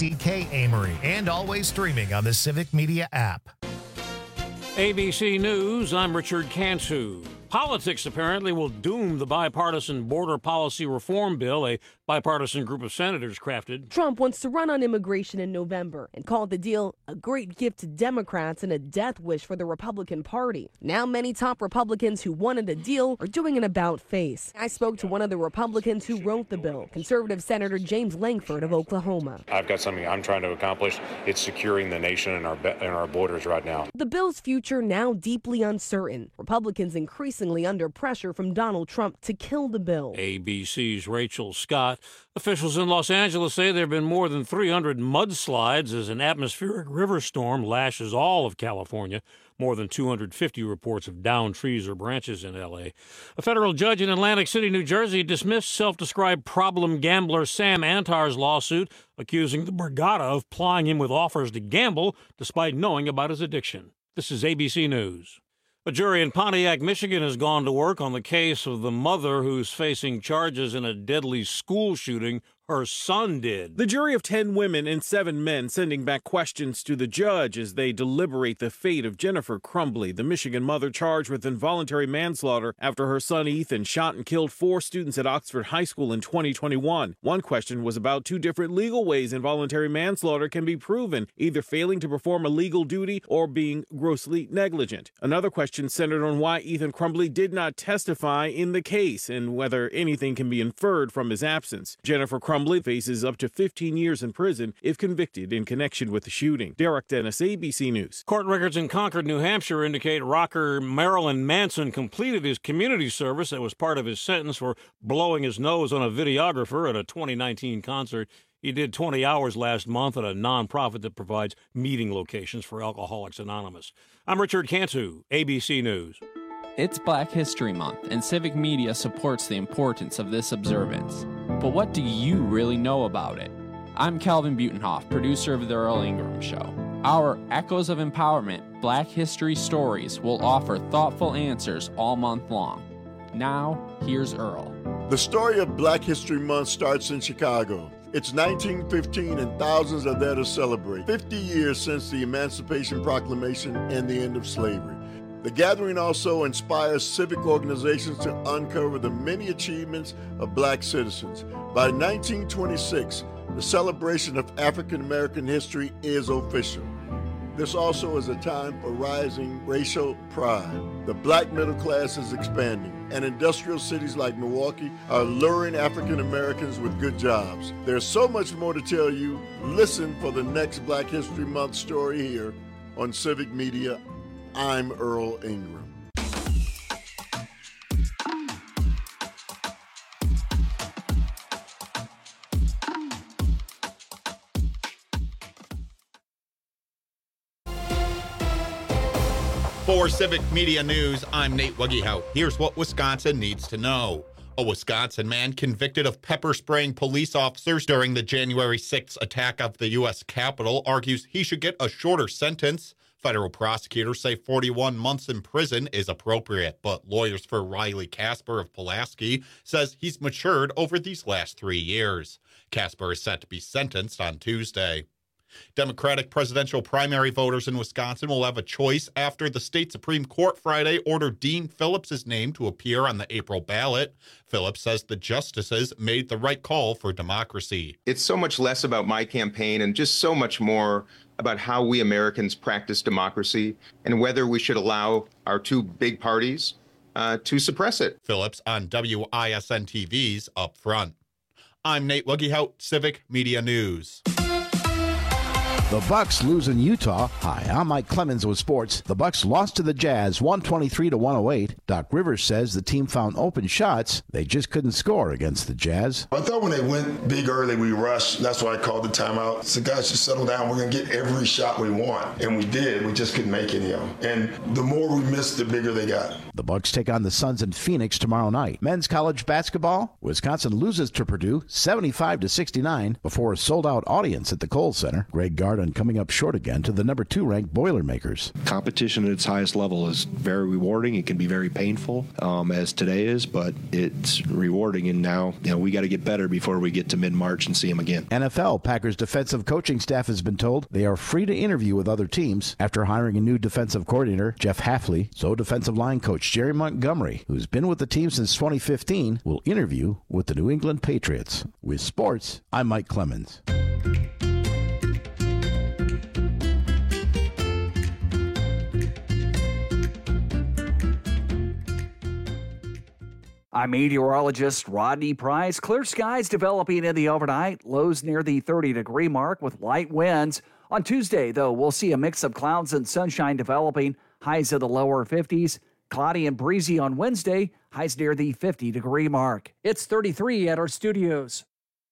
KDK Amory, and always streaming on the Civic Media app. ABC News, I'm Richard Cantu. Politics apparently will doom the bipartisan border policy reform bill a bipartisan group of senators crafted. Trump wants to run on immigration in November and called the deal a great gift to Democrats and a death wish for the Republican Party. Now many top Republicans who wanted a deal are doing an about-face. I spoke to one of the Republicans who wrote the bill, conservative Senator James Lankford of Oklahoma. I've got something I'm trying to accomplish. It's securing the nation and our borders right now. The bill's future now deeply uncertain. Republicans increasingly under pressure from Donald Trump to kill the bill. ABC's Rachel Scott. Officials in Los Angeles say there have been more than 300 mudslides as an atmospheric river storm lashes all of California. More than 250 reports of downed trees or branches in L.A. A federal judge in Atlantic City, New Jersey, dismissed self-described problem gambler Sam Antar's lawsuit, accusing the Borgata of plying him with offers to gamble despite knowing about his addiction. This is ABC News. A jury in Pontiac, Michigan has gone to work on the case of the mother who's facing charges in a deadly school shooting her son did. The jury of 10 women and 7 men sending back questions to the judge as they deliberate the fate of Jennifer Crumbley, the Michigan mother charged with involuntary manslaughter after her son Ethan shot and killed 4 students at Oxford High School in 2021. One question was about 2 different legal ways involuntary manslaughter can be proven, either failing to perform a legal duty or being grossly negligent. Another question centered on why Ethan Crumbley did not testify in the case and whether anything can be inferred from his absence. Jennifer Crumbley faces up to 15 years in prison if convicted in connection with the shooting. Derek Dennis, ABC News. Court records in Concord, New Hampshire indicate rocker Marilyn Manson completed his community service that was part of his sentence for blowing his nose on a videographer at a 2019 concert. He did 20 hours last month at a nonprofit that provides meeting locations for Alcoholics Anonymous. I'm Richard Cantu, ABC News. It's Black History Month, and Civic Media supports the importance of this observance. But what do you really know about it? I'm Calvin Butenhoff, producer of The Earl Ingram Show. Our Echoes of Empowerment Black History Stories will offer thoughtful answers all month long. Now, here's Earl. The story of Black History Month starts in Chicago. It's 1915 and thousands are there to celebrate 50 years since the Emancipation Proclamation and the end of slavery. The gathering also inspires civic organizations to uncover the many achievements of black citizens. By 1926, the celebration of African American history is official. This also is a time for rising racial pride. The black middle class is expanding, and industrial cities like Milwaukee are luring African Americans with good jobs. There's so much more to tell you. Listen for the next Black History Month story here on Civic Media. I'm Earl Ingram. For Civic Media News, I'm Nate Wuggehout. Here's what Wisconsin needs to know. A Wisconsin man convicted of pepper spraying police officers during the January 6th attack of the U.S. Capitol argues he should get a shorter sentence. Federal prosecutors say 41 months in prison is appropriate, but lawyers for Riley Casper of Pulaski says he's matured over these last 3 years. Casper is set to be sentenced on Tuesday. Democratic presidential primary voters in Wisconsin will have a choice after the state Supreme Court Friday ordered Dean Phillips' name to appear on the April ballot. Phillips says the justices made the right call for democracy. It's so much less about my campaign and just so much more about how we Americans practice democracy and whether we should allow our 2 big parties to suppress it. Phillips on WISN TV's Up Front. I'm Nate Wuggehout, Civic Media News. The Bucks lose in Utah. Hi, I'm Mike Clemens with sports. The Bucks lost to the Jazz 123-108. Doc Rivers says the team found open shots. They just couldn't score against the Jazz. I thought when they went big early, we rushed. That's why I called the timeout. So guys, just settle down. We're going to get every shot we want. And we did. We just couldn't make any of them. And the more we missed, the bigger they got. The Bucks take on the Suns in Phoenix tomorrow night. Men's college basketball, Wisconsin loses to Purdue 75-69 before a sold-out audience at the Kohl Center. Greg Gardner hard on coming up short again to the number 2 ranked Boilermakers. Competition at its highest level is very rewarding. It can be very painful, as today is, but it's rewarding. And now, we got to get better before we get to mid-March and see them again. NFL Packers defensive coaching staff has been told they are free to interview with other teams after hiring a new defensive coordinator, Jeff Hafley. So defensive line coach Jerry Montgomery, who's been with the team since 2015, will interview with the New England Patriots. With sports, I'm Mike Clemens. I'm meteorologist Rodney Price. Clear skies developing in the overnight. Lows near the 30-degree mark with light winds. On Tuesday, though, we'll see a mix of clouds and sunshine developing. Highs in the lower 50s. Cloudy and breezy on Wednesday. Highs near the 50-degree mark. It's 33 at our studios.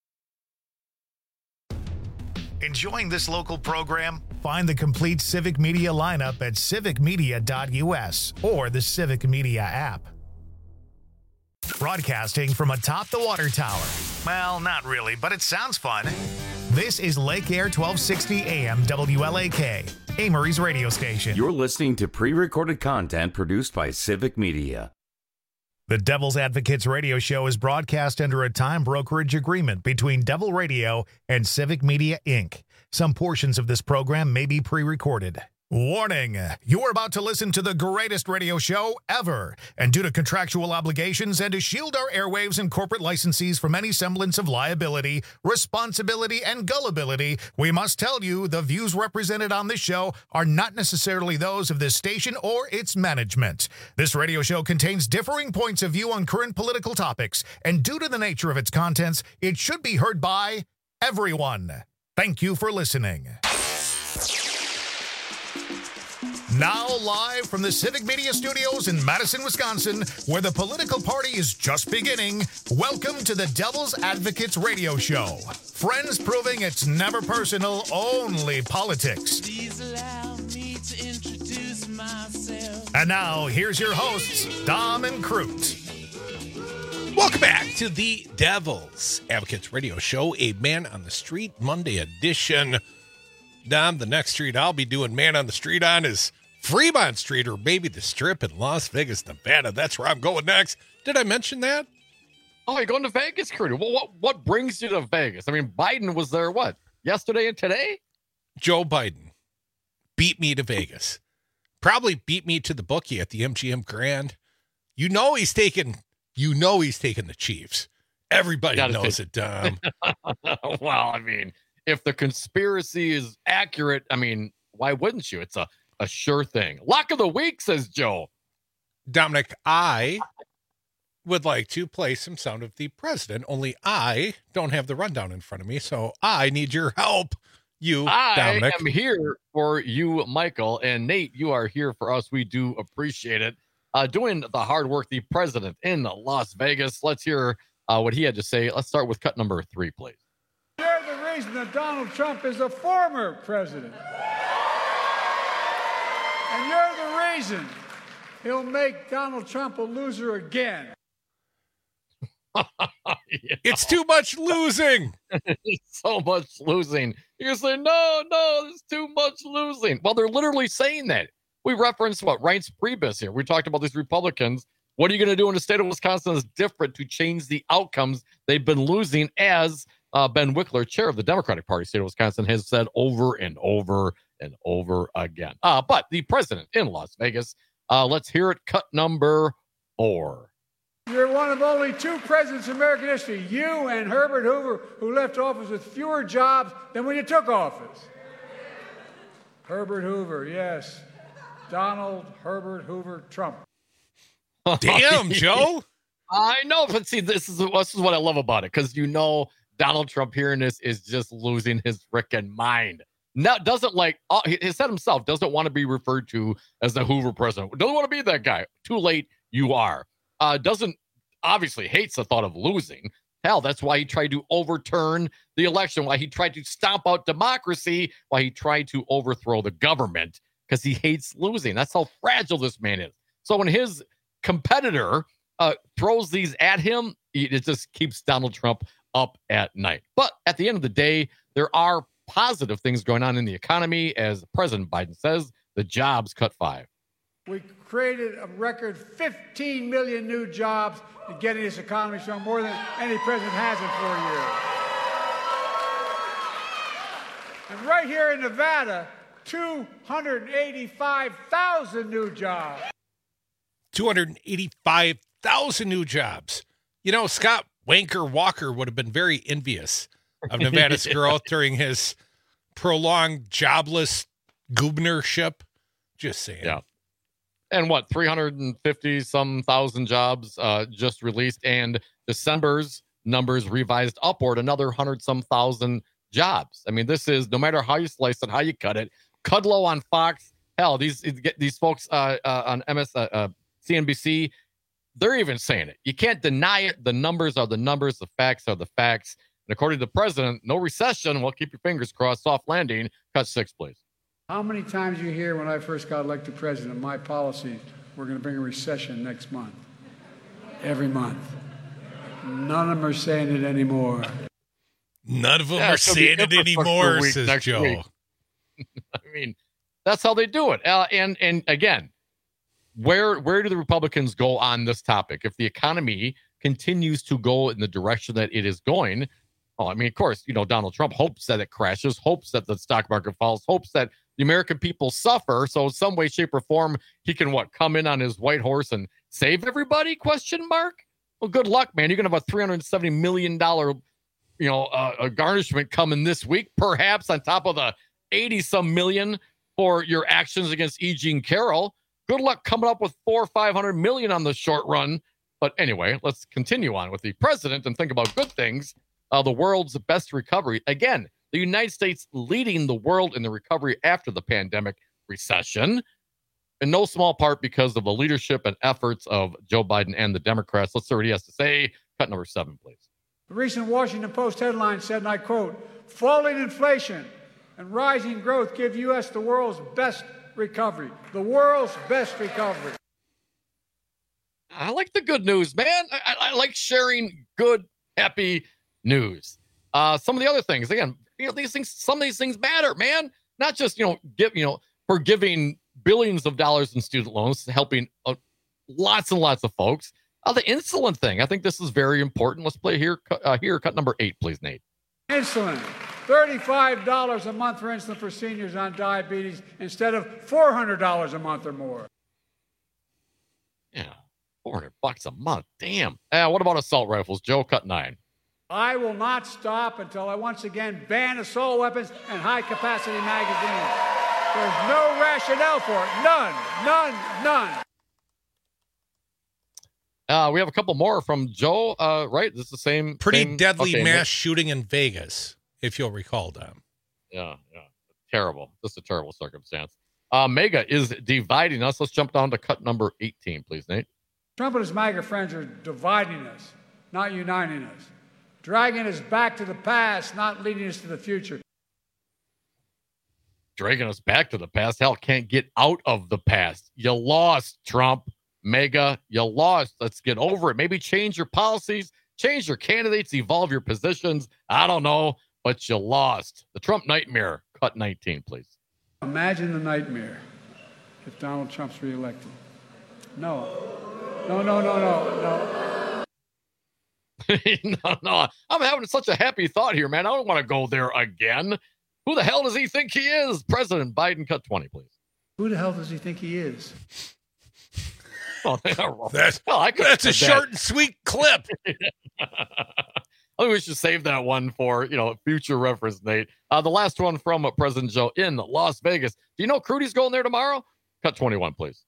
Enjoying this local program? Find the complete Civic Media lineup at civicmedia.us or the Civic Media app. Broadcasting from atop the water tower. Well, not really, but it sounds fun. This is Lake Air 1260 AM WLAK, Amory's radio station. You're listening to pre-recorded content produced by Civic Media. The Devil's Advocates radio show is broadcast under a time brokerage agreement between Devil Radio and Civic Media, Inc. Some portions of this program may be pre-recorded. Warning, you're about to listen to the greatest radio show ever. And due to contractual obligations and to shield our airwaves and corporate licensees from any semblance of liability, responsibility, and gullibility, we must tell you the views represented on this show are not necessarily those of this station or its management. This radio show contains differing points of view on current political topics, and due to the nature of its contents, it should be heard by everyone. Thank you for listening. Now live from the Civic Media Studios in Madison, Wisconsin, where the political party is just beginning, welcome to the Devil's Advocates radio show. Friends proving it's never personal, only politics. Please allow me to introduce myself. And now, here's your hosts, Dom and Crute. Welcome back to the Devil's Advocates radio show, a Man on the Street Monday edition. Dom, the next street I'll be doing Man on the Street on is Fremont Street, or maybe the Strip in Las Vegas, Nevada. That's where I'm going next. Did I mention that? Oh, you're going to Vegas, Curtis? Well, what brings you to Vegas? I mean, Biden was there, yesterday and today? Joe Biden beat me to Vegas. Probably beat me to the bookie at the MGM Grand. You know he's taking the Chiefs. Everybody knows it, Dom. Well, I mean, if the conspiracy is accurate, I mean, why wouldn't you? It's a sure thing. Lock of the week, says Joe. Dominic, I would like to play some sound of the president, only I don't have the rundown in front of me, so I need your help. Dominic. I am here for you, Michael, and Nate, you are here for us. We do appreciate it. Doing the hard work, the president in Las Vegas. Let's hear what he had to say. Let's start with cut number 3, please. You're the reason that Donald Trump is a former president. And you're the reason he'll make Donald Trump a loser again. It's too much losing. It's so much losing. You're saying, no, there's too much losing. Well, they're literally saying that. We referenced Reince Priebus here. We talked about these Republicans. What are you going to do in the state of Wisconsin that's different to change the outcomes they've been losing, as Ben Wickler, chair of the Democratic Party, state of Wisconsin, has said over and over and over again. But the president in Las Vegas, let's hear it. Cut number 4. You're one of only 2 presidents in American history, you and Herbert Hoover, who left office with fewer jobs than when you took office. Herbert Hoover, yes. Donald Herbert Hoover Trump. Damn, Joe. I know, but see, this is what I love about it, because Donald Trump hearing this is just losing his frickin' mind. Now, he said himself, doesn't want to be referred to as the Hoover president. Doesn't want to be that guy. Too late, you are. Obviously hates the thought of losing. Hell, that's why he tried to overturn the election, why he tried to stomp out democracy, why he tried to overthrow the government, because he hates losing. That's how fragile this man is. So when his competitor throws these at him, it just keeps Donald Trump up at night. But at the end of the day, there are positive things going on in the economy. As President Biden says, the jobs cut 5. We created a record 15 million new jobs in getting this economy strong, more than any president has in 4 years. And right here in Nevada, 285,000 new jobs. 285,000 new jobs. You know, Scott Wanker Walker would have been very envious of Nevada's growth during his prolonged jobless governorship. Just saying. Yeah. And what, 350-some thousand jobs just released, and December's numbers revised upward, another 100-some thousand jobs. I mean, this is, no matter how you slice it, how you cut it. Kudlow on Fox, hell, these folks on CNBC, they're even saying it. You can't deny it. The numbers are the numbers. The facts are the facts. And according to the president, no recession. Well, keep your fingers crossed. Soft landing. Cut 6, please. How many times you hear when I first got elected president, my policies, we're going to bring a recession next month? Every month. None of them are saying it anymore. None of them are saying it anymore, says Joe. I mean, that's how they do it. And again, where do the Republicans go on this topic? If the economy continues to go in the direction that it is going, I mean, of course, Donald Trump hopes that it crashes, hopes that the stock market falls, hopes that the American people suffer. So in some way, shape, or form, he can come in on his white horse and save everybody? ? Well, good luck, man. You're going to have a $370 million, a garnishment coming this week, perhaps on top of the 80-some million for your actions against E. Jean Carroll. Good luck coming up with $400 or $500 million on the short run. But anyway, let's continue on with the president and think about good things. The world's best recovery. Again, the United States leading the world in the recovery after the pandemic recession, in no small part because of the leadership and efforts of Joe Biden and the Democrats. Let's see what he has to say. Cut number 7, please. The recent Washington Post headline said, and I quote, "Falling inflation and rising growth give U.S. the world's best recovery." The world's best recovery. I like the good news, man. I like sharing good, happy news. Some of the other things, again, these things, some of these things matter, man. Not just, forgiving billions of dollars in student loans, helping lots and lots of folks. The insulin thing, I think this is very important. Let's play here. Cut number 8, please, Nate. Insulin. $35 a month for insulin for seniors on diabetes instead of $400 a month or more. Yeah, $400 a month. Damn. What about assault rifles? Joe, cut 9. I will not stop until I once again ban assault weapons and high-capacity magazines. There's no rationale for it. None. We have a couple more from Joe, right? This is the same. Pretty deadly mass shooting in Vegas, if you'll recall, Dom. Yeah. Terrible. Just a terrible circumstance. MAGA is dividing us. Let's jump down to cut number 18, please, Nate. Trump and his MAGA friends are dividing us, not uniting us. Dragging us back to the past, not leading us to the future. Dragging us back to the past? Hell, can't get out of the past. You lost, Trump. MAGA, you lost. Let's get over it. Maybe change your policies, change your candidates, evolve your positions. I don't know, but you lost. The Trump nightmare. Cut 19, please. Imagine the nightmare if Donald Trump's reelected. No. No. I'm having such a happy thought here, man. I don't want to go there again. Who the hell does he think he is? President Biden, cut 20, please. Who the hell does he think he is? Oh, that's a short and sweet clip. I think we should save that one for, future reference, Nate. The last one from President Joe in Las Vegas. Do you know Crudy's going there tomorrow? Cut 21, please.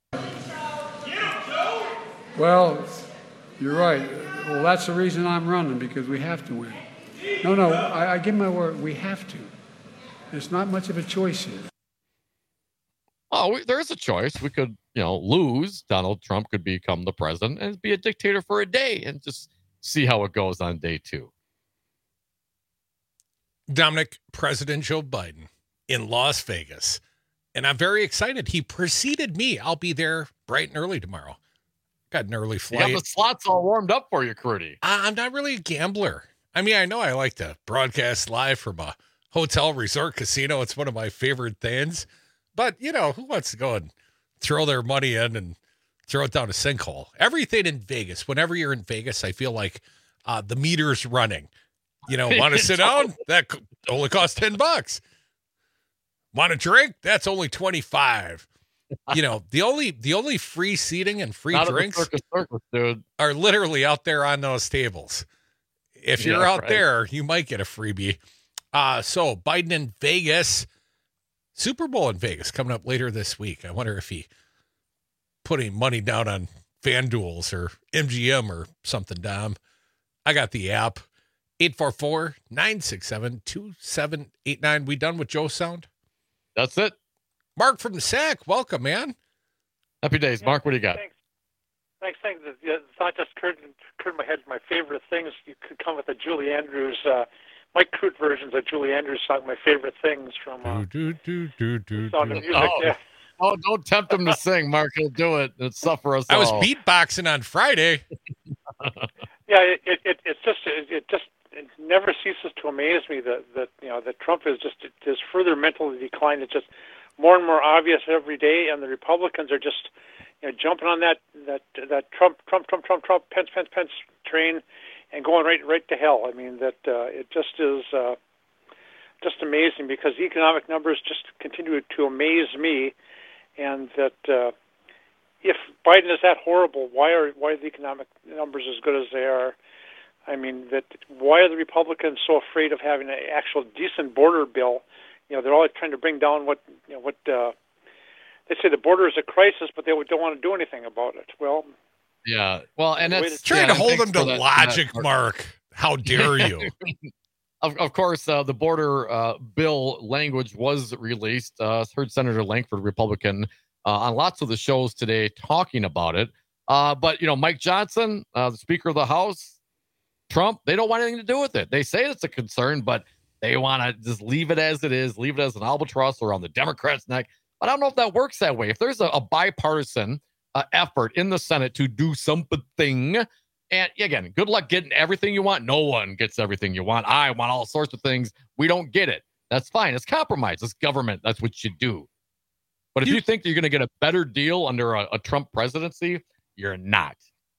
Well, you're right. Well, that's the reason I'm running, because we have to win. No, I give my word. We have to. There's not much of a choice here. Oh, there is a choice. We could, lose. Donald Trump could become the president and be a dictator for a day and just see how it goes on day 2. Dominic, President Joe Biden in Las Vegas. And I'm very excited. He preceded me. I'll be there bright and early tomorrow. Got an early flight. You got the slots all warmed up for you, Crudy. I'm not really a gambler. I mean, I know I like to broadcast live from a hotel, resort, casino. It's one of my favorite things. But, you know, who wants to go and throw their money in and throw it down a sinkhole? Everything in Vegas, whenever you're in Vegas, I feel like the meter's running. You know, want to sit down? That only costs $10. Want a drink? That's only $25. You know, the only free seating and free drinks circus, dude, are literally out there on those tables. If you're out there, you might get a freebie. So Biden in Vegas, Super Bowl in Vegas coming up later this week. I wonder if he putting money down on FanDuels or MGM or something, Dom. I got the app. 844-967-2789. We done with Joe Sound? That's it. Mark from the Sac, welcome, man. Happy days. Mark, what do you got? Thanks. The thought just occurred in my head. My favorite things, you could come with a Julie Andrews, Mike Crute versions of Julie Andrews song, My Favorite Things from Sound of Music. Yeah. Oh, don't tempt him to sing, Mark. He'll do it. It's suffer us all. I was beatboxing on Friday. Yeah, it never ceases to amaze me that Trump is just further mentally declined. It's just more and more obvious every day, and the Republicans are just jumping on that Trump Pence train and going right to hell. I mean it just is just amazing because the economic numbers just continue to amaze me, and that if Biden is that horrible, why are the economic numbers as good as they are? I mean, why are the Republicans so afraid of having an actual decent border bill? They're always trying to bring down what they say the border is a crisis, but they don't want to do anything about it. Well, yeah. Well, and that's trying to hold them to logic, Mark. How dare you? Of course, the border bill language was released. Heard Senator Lankford, Republican, on lots of the shows today talking about it. But, Mike Johnson, the Speaker of the House, Trump, they don't want anything to do with it. They say it's a concern, but they want to just leave it as it is, leave it as an albatross around the Democrats' neck. But I don't know if that works that way. If there's a bipartisan effort in the Senate to do something, and again, good luck getting everything you want. No one gets everything you want. I want all sorts of things. We don't get it. That's fine. It's compromise. It's government. That's what you do. But if you think you're going to get a better deal under a Trump presidency, you're not.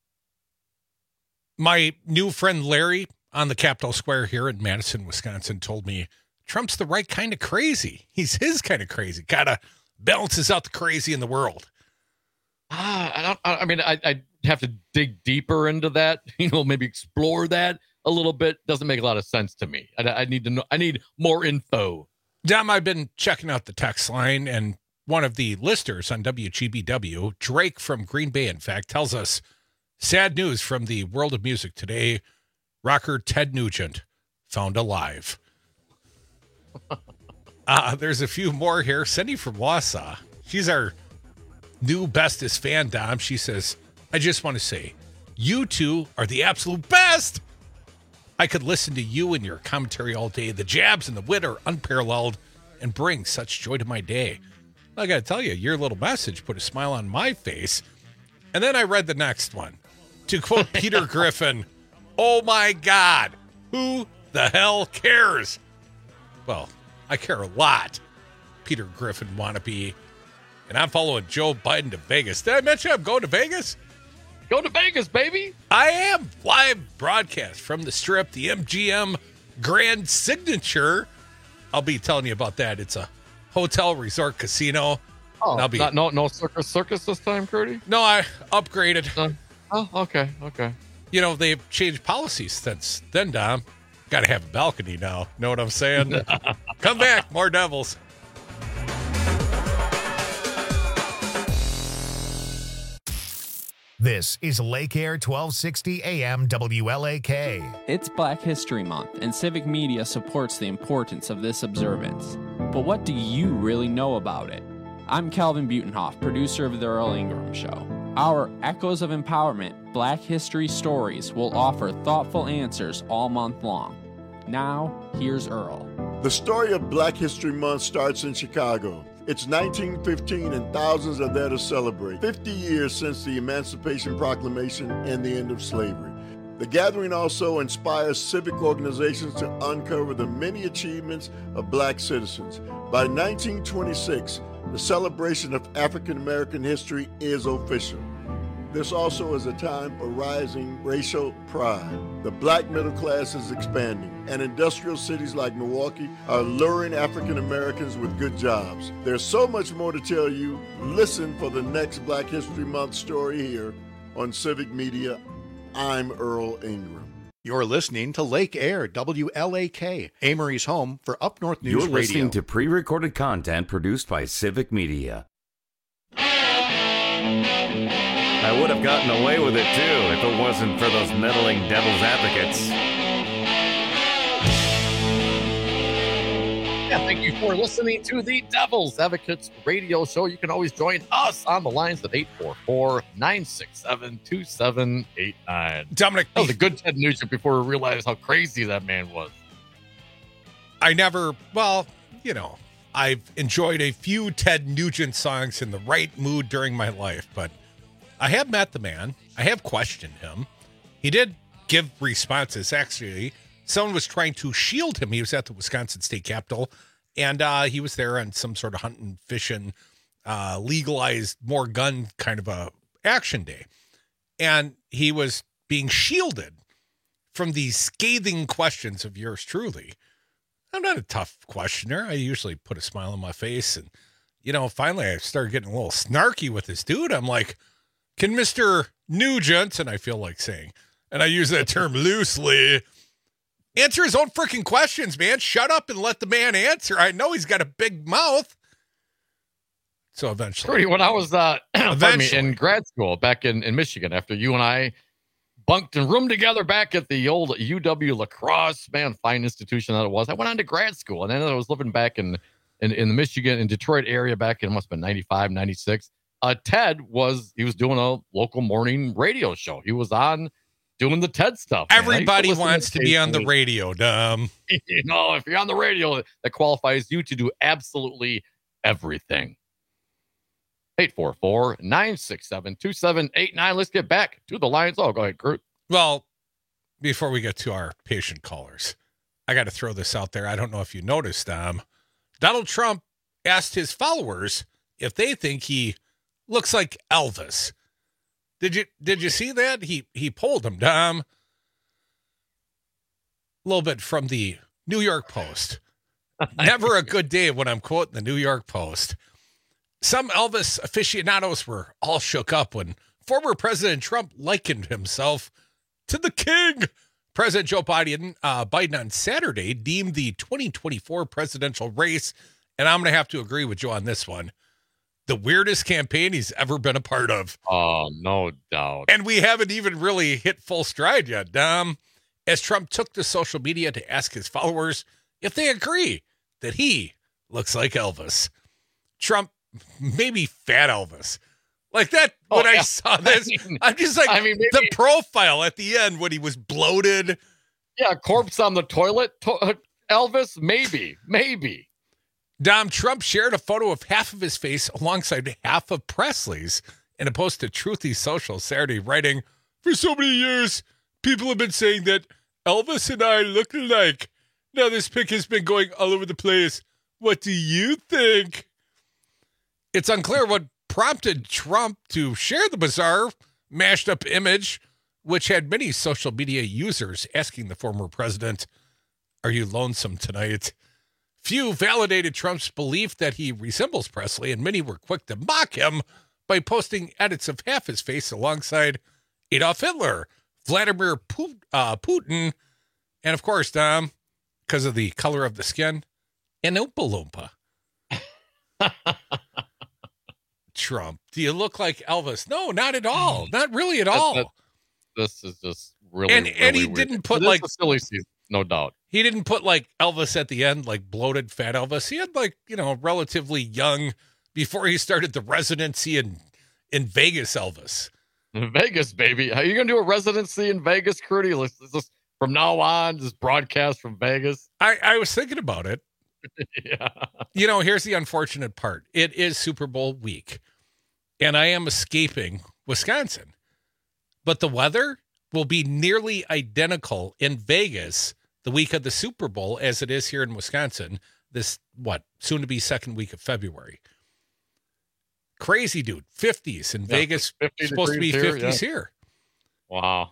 My new friend Larry on the Capitol Square here in Madison, Wisconsin, told me Trump's the right kind of crazy. He's his kind of crazy. Gotta balances out the crazy in the world. I'd have to dig deeper into that. Maybe explore that a little bit. Doesn't make a lot of sense to me. I need to know. I need more info. Dom, I've been checking out the text line, and one of the listeners on WGBW, Drake from Green Bay, in fact, tells us sad news from the world of music today. Rocker Ted Nugent found alive. There's a few more here. Cindy from Wausau. She's our new bestest fan, Dom. She says, I just want to say, you two are the absolute best. I could listen to you and your commentary all day. The jabs and the wit are unparalleled and bring such joy to my day. I got to tell you, your little message put a smile on my face. And then I read the next one. To quote Peter Griffin, oh my God, who the hell cares? Well, I care a lot. Peter Griffin wannabe. And I'm following Joe Biden to Vegas. Did I mention I'm going to Vegas? Go to Vegas, baby. I am. Live broadcast from the Strip, the MGM Grand Signature. I'll be telling you about that. It's a hotel, resort, casino. Oh, no circus this time, Curdy? No, I upgraded. Okay. They've changed policies since then, Dom. Got to have a balcony now. Know what I'm saying? Come back. More Devils. This is Lake Air 1260 AM WLAK. It's Black History Month, and civic media supports the importance of this observance. But what do you really know about it? I'm Calvin Butenhoff, producer of The Earl Ingram Show. Our Echoes of Empowerment Black History Stories will offer thoughtful answers all month long. Now, here's Earl. The story of Black History Month starts in Chicago. It's 1915 and thousands are there to celebrate. 50 years since the Emancipation Proclamation and the end of slavery. The gathering also inspires civic organizations to uncover the many achievements of black citizens. By 1926, the celebration of African American history is official. This also is a time for rising racial pride. The black middle class is expanding, and industrial cities like Milwaukee are luring African Americans with good jobs. There's so much more to tell you. Listen for the next Black History Month story here on Civic Media. I'm Earl Ingram. You're listening to Lake Air, WLAK, Amory's home for Up North News You're listening Radio. to pre-recorded content produced by Civic Media. I would have gotten away with it, too, if it wasn't for those meddling devil's advocates. Yeah, thank you for listening to the Devil's Advocates radio show. You can always join us on the lines at 844-967-2789. Dominic, that was a good Ted Nugent before we realized how crazy that man was. I've enjoyed a few Ted Nugent songs in the right mood during my life, but I have met the man. I have questioned him. He did give responses. Actually, someone was trying to shield him. He was at the Wisconsin State Capitol, and he was there on some sort of hunting, fishing, legalized, more gun kind of a action day. And he was being shielded from these scathing questions of yours truly. I'm not a tough questioner. I usually put a smile on my face. And, finally I started getting a little snarky with this dude. I'm like, can Mr. Nugent, and I feel like saying, and I use that term loosely, answer his own freaking questions, man. Shut up and let the man answer. I know he's got a big mouth. So eventually. When I was in grad school back in Michigan, after you and I bunked and roomed together back at the old UW La Crosse, man, fine institution that it was. I went on to grad school, and then I was living back in the Michigan and Detroit area back in, must have been 95, 96. Ted was doing a local morning radio show. He was on doing the Ted stuff. Everybody wants to be on the radio, dumb. If you're on the radio, that qualifies you to do absolutely everything. 844-967-2789. Let's get back to the Lions. Oh, go ahead, Kurt. Well, before we get to our patient callers, I got to throw this out there. I don't know if you noticed, Donald Trump asked his followers if they think he looks like Elvis. Did you see that? He polled them, Dom. A little bit from the New York Post. Never a good day when I'm quoting the New York Post. Some Elvis aficionados were all shook up when former President Trump likened himself to the king. President Joe Biden on Saturday deemed the 2024 presidential race, and I'm going to have to agree with Joe on this one, the weirdest campaign he's ever been a part of. Oh, no doubt. And we haven't even really hit full stride yet, Dom, as Trump took to social media to ask his followers if they agree that he looks like Elvis. Trump, maybe fat Elvis. Like that, when I saw this, I'm just like, maybe the profile at the end when he was bloated. Yeah, corpse on the toilet. Elvis, maybe. Dom, Trump shared a photo of half of his face alongside half of Presley's in a post to Truthy Social Saturday, writing, "For so many years, people have been saying that Elvis and I look alike. Now this pic has been going all over the place. What do you think?" It's unclear what prompted Trump to share the bizarre, mashed-up image, which had many social media users asking the former president, "Are you lonesome tonight?" Few validated Trump's belief that he resembles Presley, and many were quick to mock him by posting edits of half his face alongside Adolf Hitler, Vladimir Putin, and of course, Dom, because of the color of the skin, an Oompa Loompa. Trump, do you look like Elvis? No, not at all. Not really at all. This is just really, and really he weird. Didn't put This like is a silly season, no doubt. He didn't put like Elvis at the end, like bloated fat Elvis. He had like, relatively young before he started the residency in Vegas Elvis. Vegas, baby. Are you going to do a residency in Vegas, Curdy? Is this from now on, just broadcast from Vegas? I was thinking about it. Yeah. Here's the unfortunate part. It is Super Bowl week, and I am escaping Wisconsin. But the weather will be nearly identical in Vegas the week of the Super Bowl as it is here in Wisconsin, this, soon to be second week of February. Crazy, dude. 50s in Vegas. Supposed to be 50s here. Wow.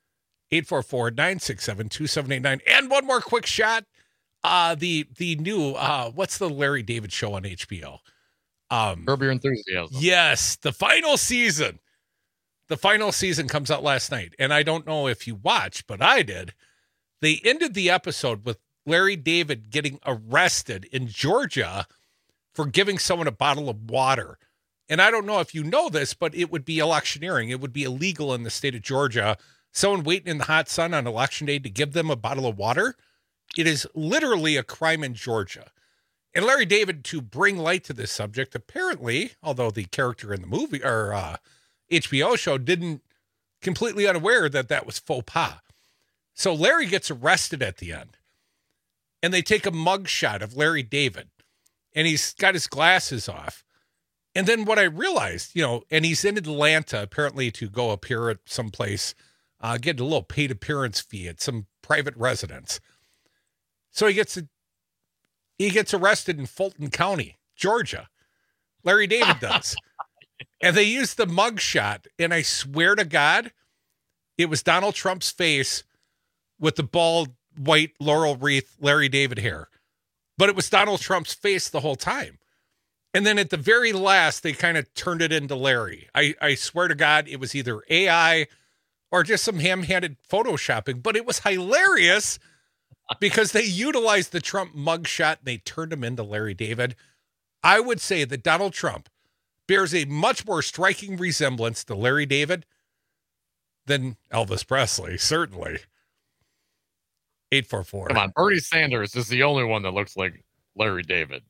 844-967-2789. And one more quick shot. The new, what's the Larry David show on HBO? Curb Your Enthusiasm. Yes, the final season. The final season comes out last night. And I don't know if you watched, but I did. They ended the episode with Larry David getting arrested in Georgia for giving someone a bottle of water. And I don't know if you know this, but it would be electioneering. It would be illegal in the state of Georgia. Someone waiting in the hot sun on election day to give them a bottle of water. It is literally a crime in Georgia. And Larry David, to bring light to this subject, apparently, although the character in the movie or HBO show didn't completely unaware that that was faux pas. So Larry gets arrested at the end. And they take a mug shot of Larry David. And he's got his glasses off. And then what I realized, and he's in Atlanta apparently to go appear at some place, get a little paid appearance fee at some private residence. So he gets arrested in Fulton County, Georgia. Larry David does. And they used the mug shot, and I swear to God, it was Donald Trump's face with the bald, white laurel wreath Larry David hair. But it was Donald Trump's face the whole time. And then at the very last, they kind of turned it into Larry. I swear to God, it was either AI or just some ham-handed photoshopping, but it was hilarious because they utilized the Trump mugshot and they turned him into Larry David. I would say that Donald Trump bears a much more striking resemblance to Larry David than Elvis Presley, certainly. 844. Come on, Bernie Sanders is the only one that looks like Larry David.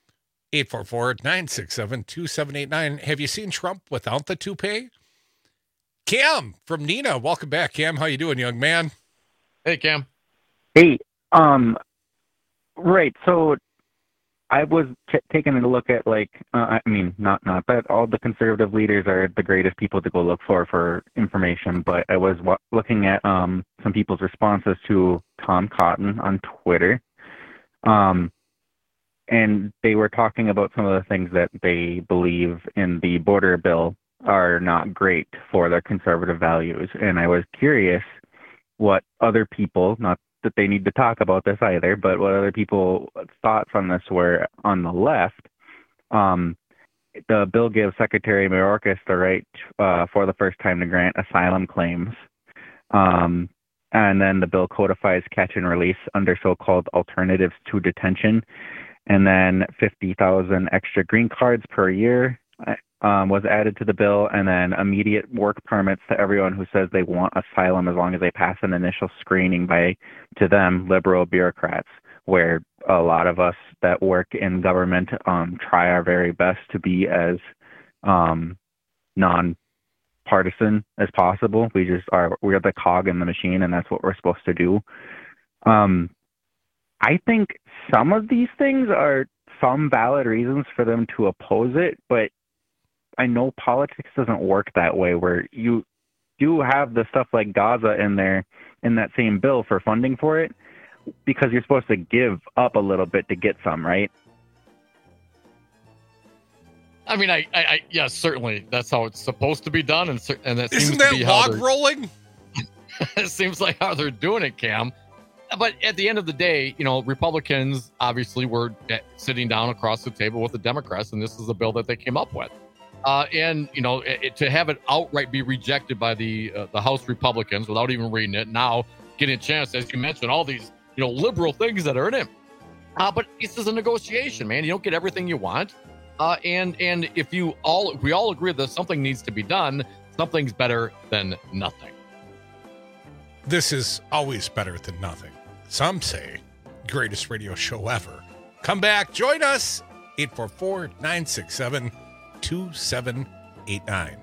844-967-2789. Have you seen Trump without the toupee? Cam from Nina. Welcome back, Cam. How you doing, young man? Hey, Cam. Hey, right. So I was taking a look at not that all the conservative leaders are the greatest people to go look for information, but I was looking at some people's responses to Tom Cotton on Twitter. And they were talking about some of the things that they believe in the border bill are not great for their conservative values. And I was curious what other people, not that they need to talk about this either, but what other people thoughts on this were on the left. The bill gives Secretary Mayorkas the right for the first time to grant asylum claims. And then the bill codifies catch and release under so-called alternatives to detention. And then 50,000 extra green cards per year was added to the bill, and then immediate work permits to everyone who says they want asylum as long as they pass an initial screening by, to them, liberal bureaucrats, where a lot of us that work in government try our very best to be as non-partisan as possible. We're the cog in the machine, and that's what we're supposed to do. I think some of these things are some valid reasons for them to oppose it, but I know politics doesn't work that way, where you do have the stuff like Gaza in there in that same bill for funding for it, because you're supposed to give up a little bit to get some, right? I mean, yes, certainly that's how it's supposed to be done, and that seems Isn't to that be log rolling? It seems like how they're doing it, Cam. But at the end of the day, Republicans obviously were sitting down across the table with the Democrats, and this is the bill that they came up with. To have it outright be rejected by the House Republicans without even reading it, now getting a chance, as you mentioned, all these liberal things that are in it. But this is a negotiation, man. You don't get everything you want. And if we all agree that something needs to be done, something's better than nothing. This is always better than nothing. Some say greatest radio show ever. Come back, join us. 844-967-2789.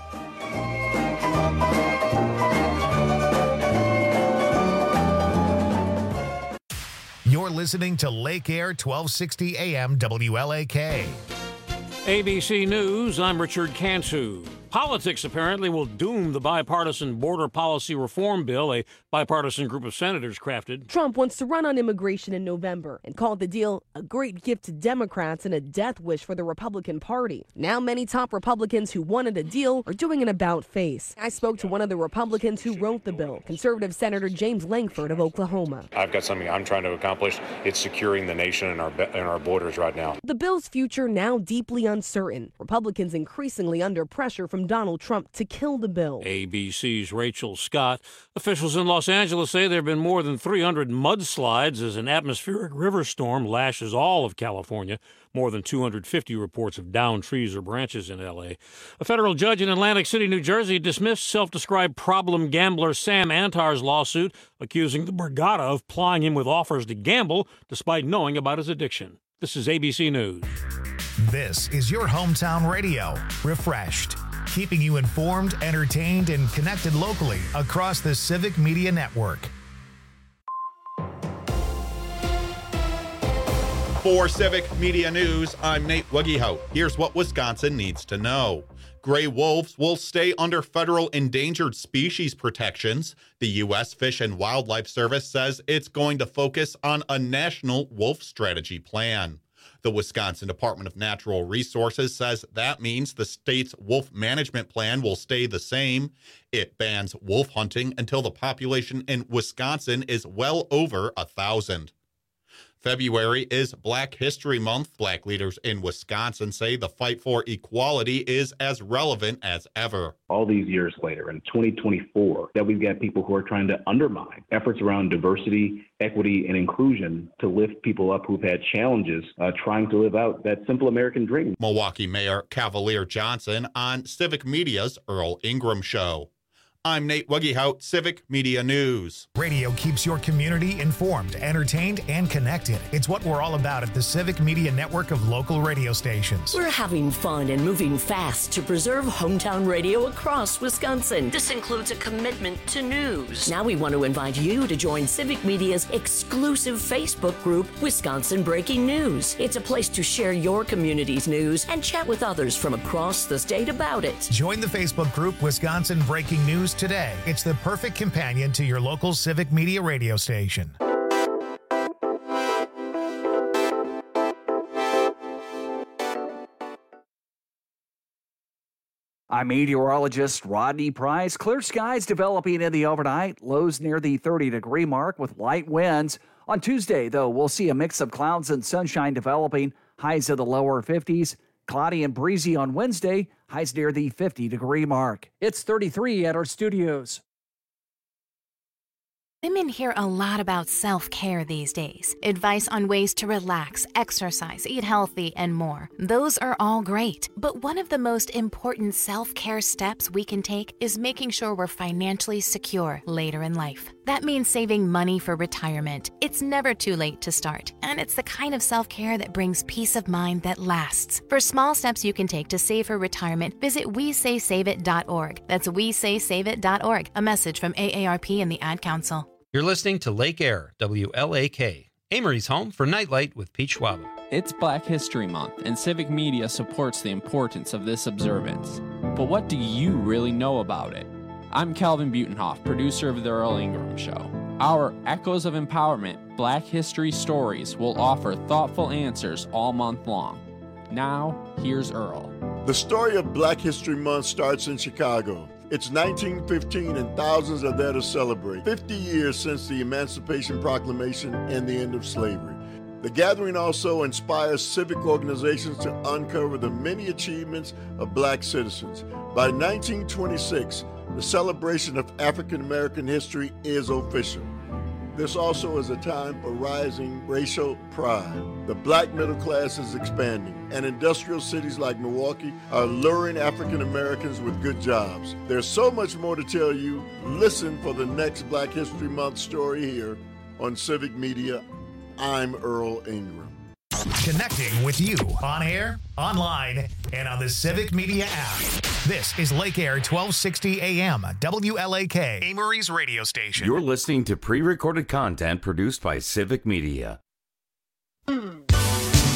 You're listening to Lake Air 1260 AM WLAK. ABC News, I'm Richard Cantu. Politics apparently will doom the bipartisan border policy reform bill a bipartisan group of senators crafted. Trump wants to run on immigration in November and called the deal a great gift to Democrats and a death wish for the Republican Party. Now many top Republicans who wanted a deal are doing an about-face. I spoke to one of the Republicans who wrote the bill, conservative Senator James Lankford of Oklahoma. I've got something I'm trying to accomplish. It's securing the nation and our borders right now. The bill's future now deeply uncertain. Republicans increasingly under pressure from Donald Trump to kill the bill. ABC's Rachel Scott. Officials in Los Angeles say there have been more than 300 mudslides as an atmospheric river storm lashes all of California. More than 250 reports of downed trees or branches in L.A. A federal judge in Atlantic City, New Jersey, dismissed self-described problem gambler Sam Antar's lawsuit, accusing the Borgata of plying him with offers to gamble despite knowing about his addiction. This is ABC News. This is your hometown radio, refreshed, keeping you informed, entertained, and connected locally across the Civic Media Network. For Civic Media News, I'm Nate Wuggyhout. Here's what Wisconsin needs to know. Gray wolves will stay under federal endangered species protections. The U.S. Fish and Wildlife Service says it's going to focus on a national wolf strategy plan. The Wisconsin Department of Natural Resources says that means the state's wolf management plan will stay the same. It bans wolf hunting until the population in Wisconsin is well over 1,000. February is Black History Month. Black leaders in Wisconsin say the fight for equality is as relevant as ever. All these years later, in 2024, that we've got people who are trying to undermine efforts around diversity, equity, and inclusion to lift people up who've had challenges trying to live out that simple American dream. Milwaukee Mayor Cavalier Johnson on Civic Media's Earl Ingram Show. I'm Nate Wuggyhout, Civic Media News. Radio keeps your community informed, entertained, and connected. It's what we're all about at the Civic Media Network of local radio stations. We're having fun and moving fast to preserve hometown radio across Wisconsin. This includes a commitment to news. Now we want to invite you to join Civic Media's exclusive Facebook group, Wisconsin Breaking News. It's a place to share your community's news and chat with others from across the state about it. Join the Facebook group, Wisconsin Breaking News, today. It's the perfect companion to your local Civic Media radio station. I'm meteorologist Rodney Price. Clear skies developing in the overnight. Lows near the 30-degree mark with light winds. On Tuesday, though, we'll see a mix of clouds and sunshine developing. Highs in the lower 50s. Cloudy and breezy on Wednesday, highs near the 50-degree mark. It's 33 at our studios. Women hear a lot about self-care these days. Advice on ways to relax, exercise, eat healthy, and more. Those are all great. But one of the most important self-care steps we can take is making sure we're financially secure later in life. That means saving money for retirement. It's never too late to start, and it's the kind of self-care that brings peace of mind that lasts. For small steps you can take to save for retirement, visit WeSaySaveIt.org. That's WeSaySaveIt.org. A message from AARP and the Ad Council. You're listening to Lake Air, WLAK, Amory's home for Nightlight with Pete Schwaber. It's Black History Month, and Civic Media supports the importance of this observance. But what do you really know about it? I'm Calvin Butenhoff, producer of The Earl Ingram Show. Our Echoes of Empowerment Black History Stories will offer thoughtful answers all month long. Now, here's Earl. The story of Black History Month starts in Chicago. It's 1915 and thousands are there to celebrate 50 years since the Emancipation Proclamation and the end of slavery. The gathering also inspires civic organizations to uncover the many achievements of black citizens. By 1926, the celebration of African American history is official. This also is a time for rising racial pride. The black middle class is expanding, and industrial cities like Milwaukee are luring African Americans with good jobs. There's so much more to tell you. Listen for the next Black History Month story here on Civic Media. I'm Earl Ingram. Connecting with you on air, online, and on the Civic Media app. This is Lake Air 1260 AM, WLAK, Amory's radio station. You're listening to pre-recorded content produced by Civic Media.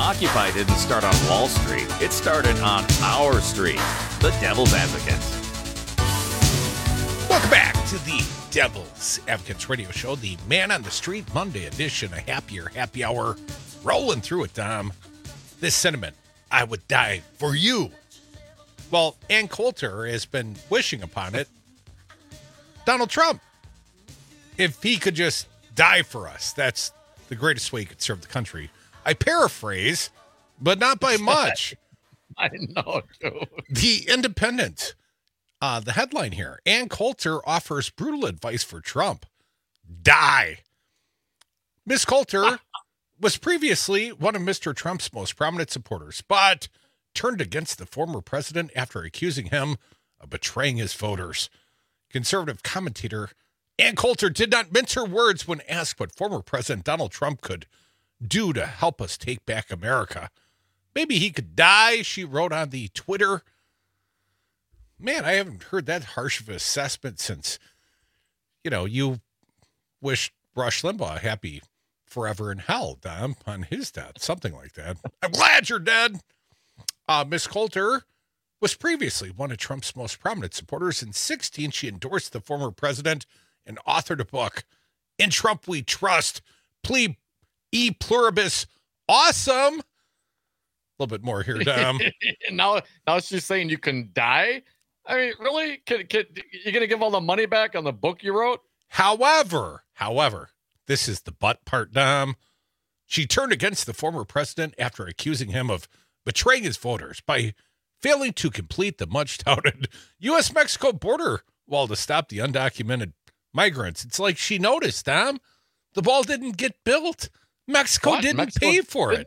Occupy didn't start on Wall Street. It started on our street. The Devil's Advocates. Welcome back to the Devil's Advocates Radio Show, the Man on the Street Monday edition, a happier happy hour. Rolling through it, Dom. This sentiment, I would die for you. Well, Ann Coulter has been wishing upon it. Donald Trump, if he could just die for us, that's the greatest way he could serve the country. I paraphrase, but not by much. I know, dude. The Independent, the headline here, Ann Coulter offers brutal advice for Trump. Die. Miss Coulter was previously one of Mr. Trump's most prominent supporters, but turned against the former president after accusing him of betraying his voters. Conservative commentator Ann Coulter did not mince her words when asked what former President Donald Trump could do to help us take back America. Maybe he could die, she wrote on the Twitter. Man, I haven't heard that harsh of an assessment since, you wished Rush Limbaugh happy forever in hell, Dom, on his death, something like that. I'm glad you're dead. Miss Coulter was previously one of Trump's most prominent supporters. In 2016, she endorsed the former president and authored a book, In Trump We Trust, Plea E Pluribus Awesome. A little bit more here, Dom. now she's saying you can die? I mean, really? You're going to give all the money back on the book you wrote? However, this is the but part, Dom. She turned against the former president after accusing him of betraying his voters by failing to complete the much-touted U.S.-Mexico border wall to stop the undocumented migrants. It's like she noticed, Dom. The wall didn't get built. Mexico didn't pay for it.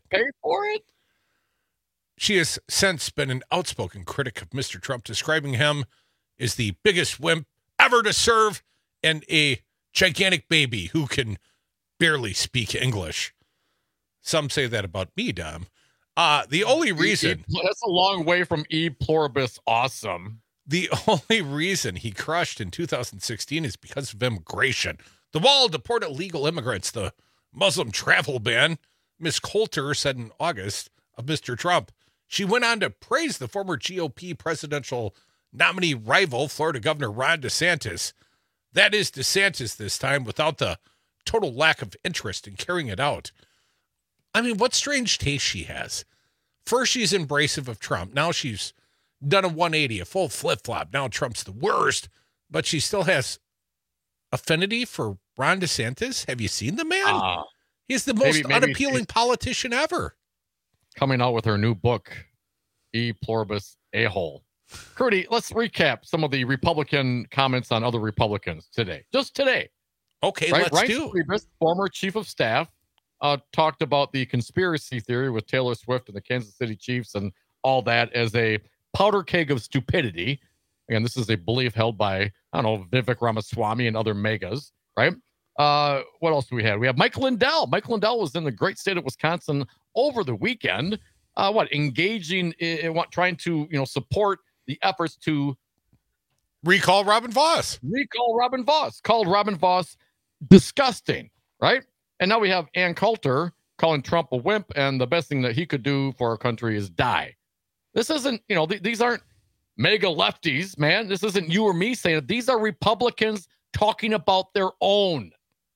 She has since been an outspoken critic of Mr. Trump, describing him as the biggest wimp ever to serve and a gigantic baby who can barely speak English. Some say that about me, Dom. The only reason... That's a long way from E Pluribus Awesome. The only reason he crushed in 2016 is because of immigration. The wall deported illegal immigrants, the Muslim travel ban, Miss Coulter said in August of Mr. Trump. She went on to praise the former GOP presidential nominee rival, Florida Governor Ron DeSantis. That is DeSantis this time, without the total lack of interest in carrying it out. I mean, what strange taste she has. First, she's embracive of Trump. Now she's done a 180, a full flip-flop. Now Trump's the worst, but she still has affinity for Ron DeSantis. Have you seen the man? He's the most unappealing politician ever. Coming out with her new book, E Pluribus A-Hole. Curdy, let's recap some of the Republican comments on other Republicans today. Just today. Okay, let's Reince do. Priebus, former chief of staff, talked about the conspiracy theory with Taylor Swift and the Kansas City Chiefs and all that as a powder keg of stupidity. Again, this is a belief held by, Vivek Ramaswamy and other megas, right? What else do we have? We have Mike Lindell. Mike Lindell was in the great state of Wisconsin over the weekend. Engaging in trying to, support the efforts to recall Robin Voss. Called Robin Voss disgusting, right? And now we have Ann Coulter calling Trump a wimp, and the best thing that he could do for our country is die. This isn't, these aren't mega lefties, man. This isn't you or me saying it. These are Republicans talking about their own.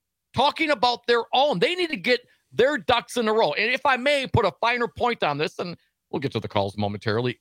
They need to get their ducks in a row. And if I may put a finer point on this, and we'll get to the calls momentarily,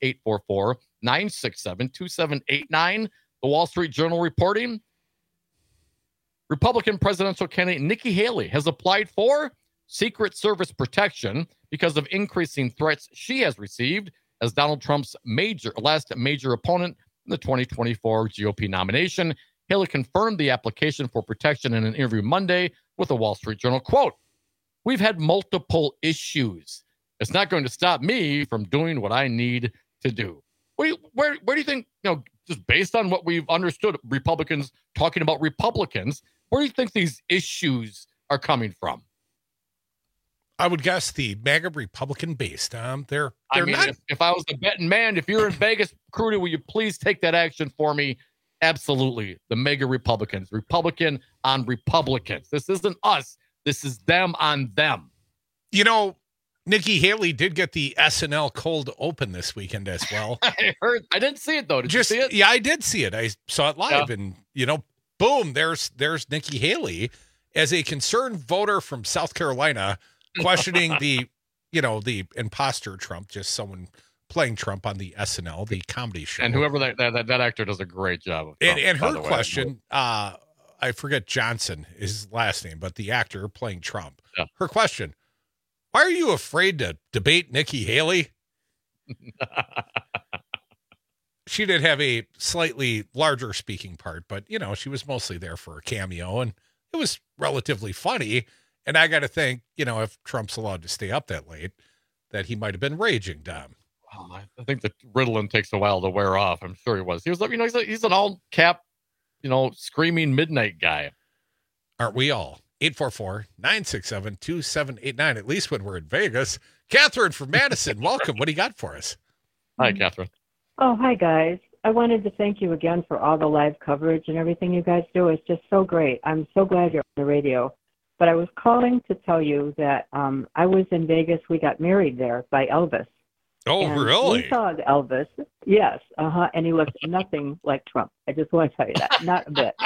844-967-2789. The Wall Street Journal reporting, Republican presidential candidate Nikki Haley has applied for Secret Service protection because of increasing threats she has received as Donald Trump's last major opponent in the 2024 GOP nomination. Haley confirmed the application for protection in an interview Monday with the Wall Street Journal. Quote, "We've had multiple issues. It's not going to stop me from doing what I need to do." Where do you think, just based on what we've understood, Republicans talking about Republicans, where do you think these issues are coming from? I would guess the MAGA Republican base, Tom. They're not. If I was a betting man, if you're in Vegas, Crudy, will you please take that action for me? Absolutely. The MAGA Republicans, Republican on Republicans. This isn't us. This is them on them. Nikki Haley did get the SNL cold open this weekend as well. I didn't see it though. Did you see it? Yeah, I did see it. I saw it live, and boom, there's Nikki Haley as a concerned voter from South Carolina questioning the imposter Trump, just someone playing Trump on the SNL, the comedy show. And whoever that actor does a great job of Trump, and her question, I forget Johnson is his last name, but the actor playing Trump. Yeah. Her question: why are you afraid to debate Nikki Haley? She did have a slightly larger speaking part, but she was mostly there for a cameo, and it was relatively funny. And I got to think, if Trump's allowed to stay up that late, that he might have been raging, Dom. I think the Ritalin takes a while to wear off. I'm sure he was. He was, he's an all cap, screaming midnight guy. Aren't we all? 844-967-2789, at least when we're in Vegas. Catherine from Madison, welcome. What do you got for us? Hi, Catherine. Oh, hi, guys. I wanted to thank you again for all the live coverage and everything you guys do. It's just so great. I'm so glad you're on the radio. But I was calling to tell you that I was in Vegas. We got married there by Elvis. Oh, and really? We saw Elvis. Yes. And he looked nothing like Trump. I just want to tell you that. Not a bit.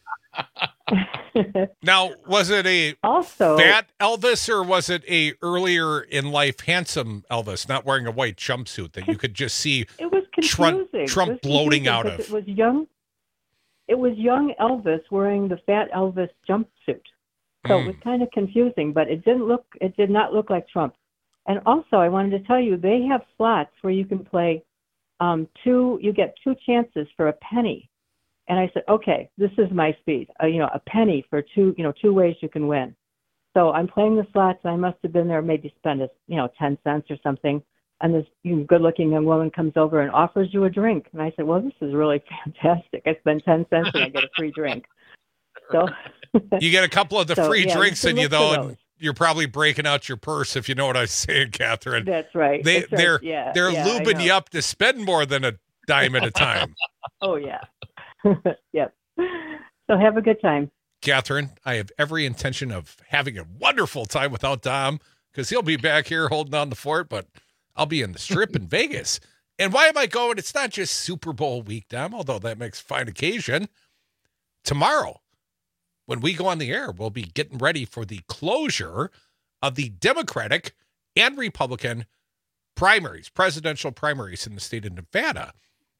Now, was it a fat Elvis, or was it a earlier in life handsome Elvis, not wearing a white jumpsuit that you could just see it was confusing. Trump bloating out of? It was young young Elvis wearing the fat Elvis jumpsuit. So it was kind of confusing, but it did not look like Trump. And also, I wanted to tell you, they have slots where you can play you get 2 chances for a penny. And I said, okay, this is my speed. A penny for 2 ways you can win. So I'm playing the slots. I must have been there, maybe spend 10 cents or something. And this good-looking young woman comes over and offers you a drink. And I said, well, this is really fantastic. I spend 10 cents and I get a free drink. So you get a couple of the free drinks in you, though, and you're probably breaking out your purse, if you know what I'm saying, Catherine. That's right. They're lubing you up to spend more than a dime at a time. Oh, yeah. Yep. So have a good time. Catherine, I have every intention of having a wonderful time without Dom, because he'll be back here holding on the fort, but I'll be in the Strip in Vegas. And why am I going? It's not just Super Bowl week, Dom, although that makes fine occasion. Tomorrow, when we go on the air, we'll be getting ready for the closure of the Democratic and Republican primaries, presidential primaries in the state of Nevada.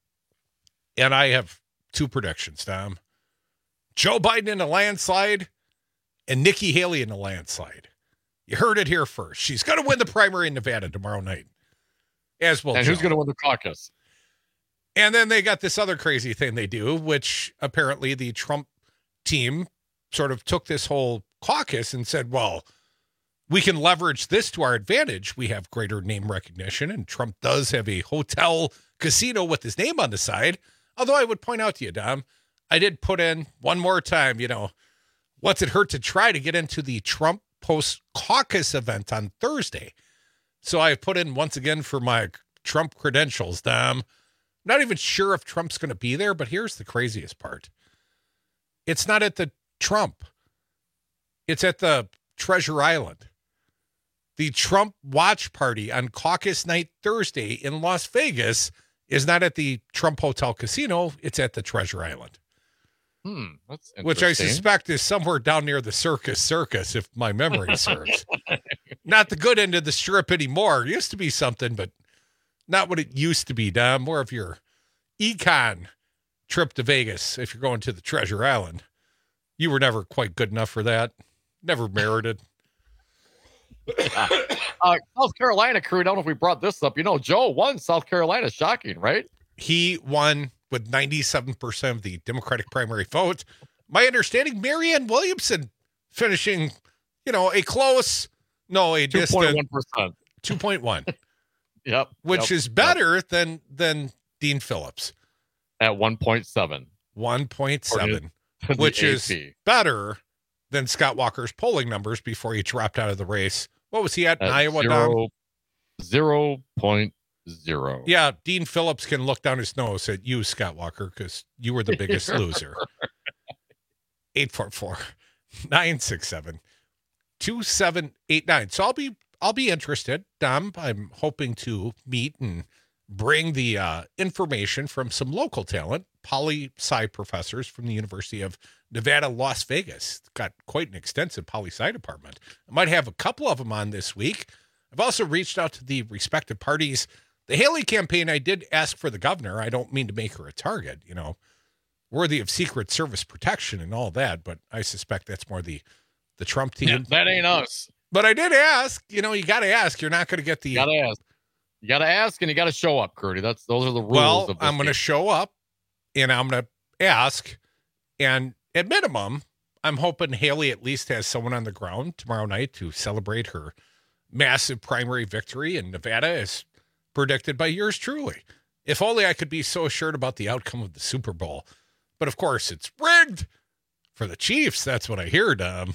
And I have 2 predictions, Tom. Joe Biden in a landslide and Nikki Haley in a landslide. You heard it here first. She's going to win the primary in Nevada tomorrow night. As well. And Joe. Who's going to win the caucus? And then they got this other crazy thing they do, which apparently the Trump team sort of took this whole caucus and said, well, we can leverage this to our advantage. We have greater name recognition, and Trump does have a hotel casino with his name on the side. Although I would point out to you, Dom, I did put in one more time, what's it hurt to try to get into the Trump post-caucus event on Thursday? So I put in once again for my Trump credentials, Dom. Not even sure if Trump's going to be there, but here's the craziest part. It's not at the Trump. It's at the Treasure Island. The Trump watch party on caucus night Thursday in Las Vegas is not at the Trump Hotel Casino. It's at the Treasure Island. That's which I suspect is somewhere down near the Circus, if my memory serves. Not the good end of the Strip anymore. It used to be something, but not what it used to be, Dom. More of your econ trip to Vegas if you're going to the Treasure Island. You were never quite good enough for that. Never merited. South Carolina crew, I don't know if we brought this up. Joe won South Carolina. Shocking, right? He won with 97% of the Democratic primary vote. My understanding, Marianne Williamson finishing, a close, a distant 2.1%. 2.1. Yep. Which is better than Dean Phillips. At 1.7. 1.7. Which is better than Scott Walker's polling numbers before he dropped out of the race. What was he at in Iowa? 0.0. Yeah, Dean Phillips can look down his nose at you, Scott Walker, because you were the biggest loser. 844-967-2789. So I'll be interested, Dom. I'm hoping to meet and bring the information from some local talent, poli-sci professors from the University of Nevada, Las Vegas. Got quite an extensive poli-sci department. I might have a couple of them on this week. I've also reached out to the respective parties. The Haley campaign, I did ask for the governor. I don't mean to make her a target, worthy of Secret Service protection and all that, but I suspect that's more the Trump team. Yeah, that ain't us. But I did ask. You got to ask. You're not going to get the... You got to ask. You got to ask, and you got to show up, Curdy. Those are the rules. Well, of this I'm going to show up, and I'm going to ask, and at minimum, I'm hoping Haley at least has someone on the ground tomorrow night to celebrate her massive primary victory in Nevada, as predicted by yours truly. If only I could be so assured about the outcome of the Super Bowl. But of course, it's rigged for the Chiefs. That's what I hear, Dom.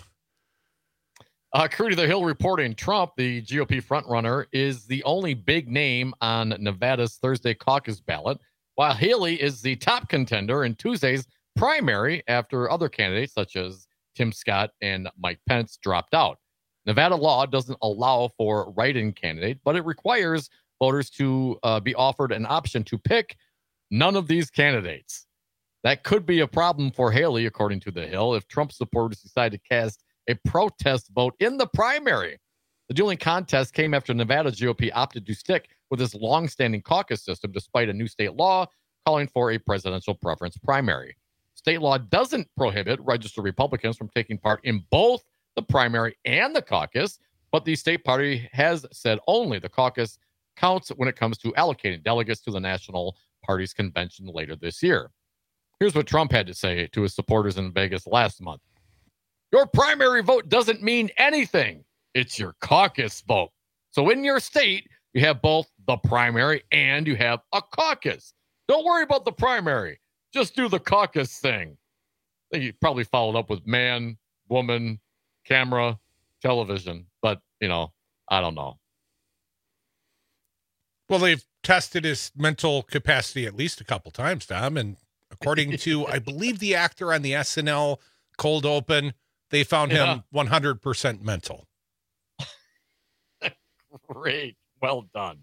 Curdy the Hill reporting Trump, the GOP frontrunner, is the only big name on Nevada's Thursday caucus ballot, while Haley is the top contender in Tuesday's primary after other candidates such as Tim Scott and Mike Pence dropped out. Nevada law doesn't allow for write-in candidate, but it requires voters to be offered an option to pick none of these candidates. That could be a problem for Haley, according to the Hill, if Trump supporters decide to cast a protest vote in the primary. The dueling contest came after Nevada GOP opted to stick with its long-standing caucus system despite a new state law calling for a presidential preference primary. State law doesn't prohibit registered Republicans from taking part in both the primary and the caucus, but the state party has said only the caucus counts when it comes to allocating delegates to the national party's convention later this year. Here's what Trump had to say to his supporters in Vegas last month. Your primary vote doesn't mean anything. It's your caucus vote. So in your state, you have both the primary and you have a caucus. Don't worry about the primary. Just do the caucus thing. I think he probably followed up with man, woman, camera, television. But, I don't know. Well, they've tested his mental capacity at least a couple times, Tom. And according to, I believe, the actor on the SNL Cold Open, they found him 100% mental. Great. Well done.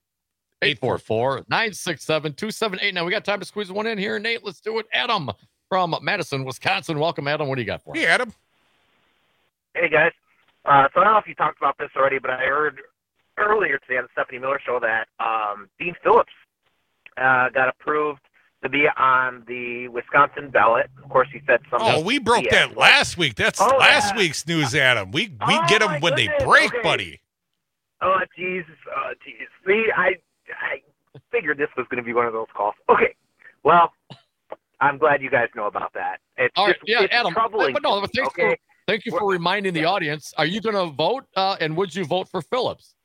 844-967-2789. Now we got time to squeeze one in here. Nate, let's do it. Adam from Madison, Wisconsin. Welcome, Adam. What do you got for us? Hey, Adam. Hey, guys. So I don't know if you talked about this already, but I heard earlier today on the Stephanie Miller show that Dean Phillips got approved to be on the Wisconsin ballot. Of course, he said something. Oh, we broke that last week. That's last week's news, Adam. We get them when they break, buddy. Oh, jeez. See, I figured this was going to be one of those calls. Okay. Well, I'm glad you guys know about that. It's all right. just, Yeah, it's Adam. troubling. But no, thank you for reminding the audience. Are you going to vote? And would you vote for Phillips?